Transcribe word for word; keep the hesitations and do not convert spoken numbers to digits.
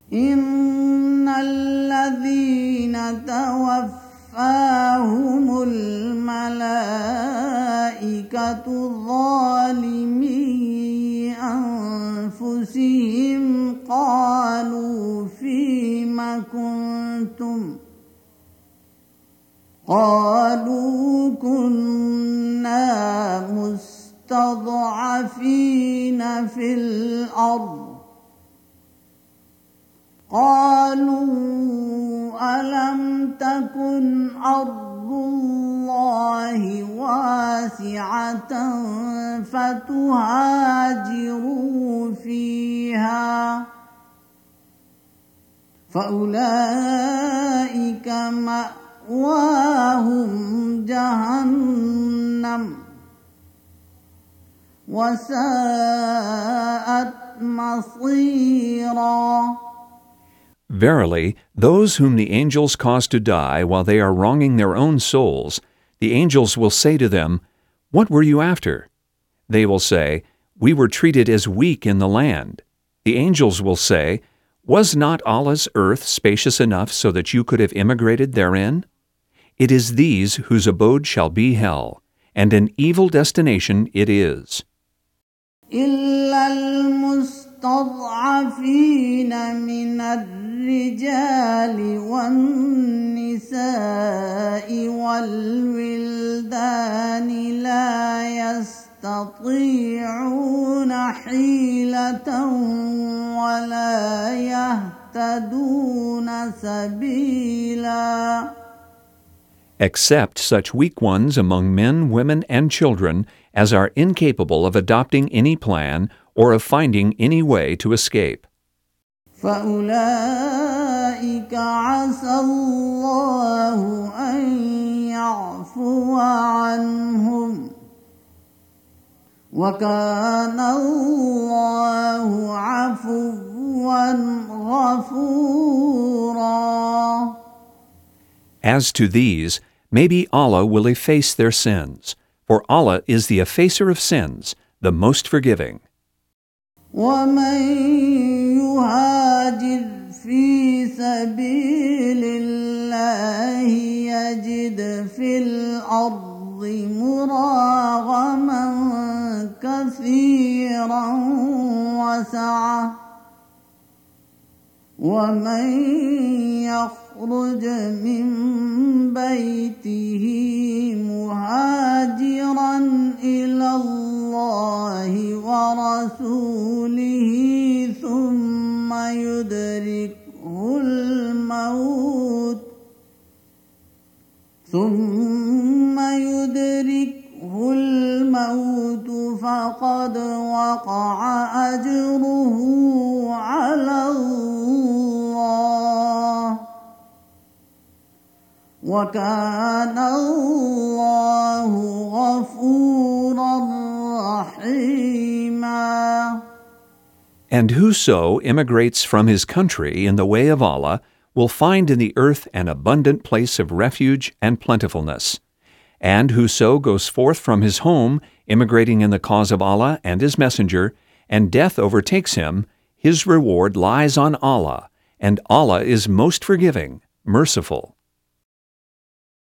إن الذين توفاهم الملائكة ظالمي أنفسهم قالوا فيم كنتم قالوا كنا مستضعفين في الأرض قالوا ألم تكن أرض الله واسعة فتهاجروا فيها فأولئك مأواهم جهنم وساءت مصيرا. Verily, those whom the angels cause to die while they are wronging their own souls, the angels will say to them, "What were you after?" They will say, "We were treated as weak in the land." The angels will say, "Was not Allah's earth spacious enough so that you could have immigrated therein?" It is these whose abode shall be hell, and an evil destination it is. إلا المستضعفين من الرجال والنساء والولدان لا يستطيعون حيلة ولا يهتدون سبيلا. Except such weak ones among men, women, and children as are incapable of adopting any plan or of finding any way to escape. فَأُولَئِكَ عَسَى اللَّهُ أَن يَعْفُوَ عَنْهُمْ وَكَانَ اللَّهُ عَفُوًّا غَفُورًا. As to these, maybe Allah will efface their sins, for Allah is the effacer of sins, the most forgiving. وَمَن يُهَاجِرْ فِي سَبِيلِ اللَّهِ يَجِدْ فِي الْأَرْضِ مُرَاغَمًا كَثِيرًا وَسَعَةً وَمَن يَخْرُجْ مِن بَيْتِهِ مُهَاجِرًا إِلَى اللَّهِ وَرَسُولِهِ ثُمَّ يُدْرِكْهُ الْمَوْتُ ثُمَّ يُدْرِكْهُ الْمَوْتُ فَقَدْ وَقَعَ أَجْرُهُ عَلَى اللَّهِ وَكَانَ اللَّهُ غَفُورًا رَحِيمًا. And whoso immigrates from his country in the way of Allah will find in the earth an abundant place of refuge and plentifulness. And whoso goes forth from his home, immigrating in the cause of Allah and His Messenger, and death overtakes him, his reward lies on Allah, and Allah is most forgiving, merciful.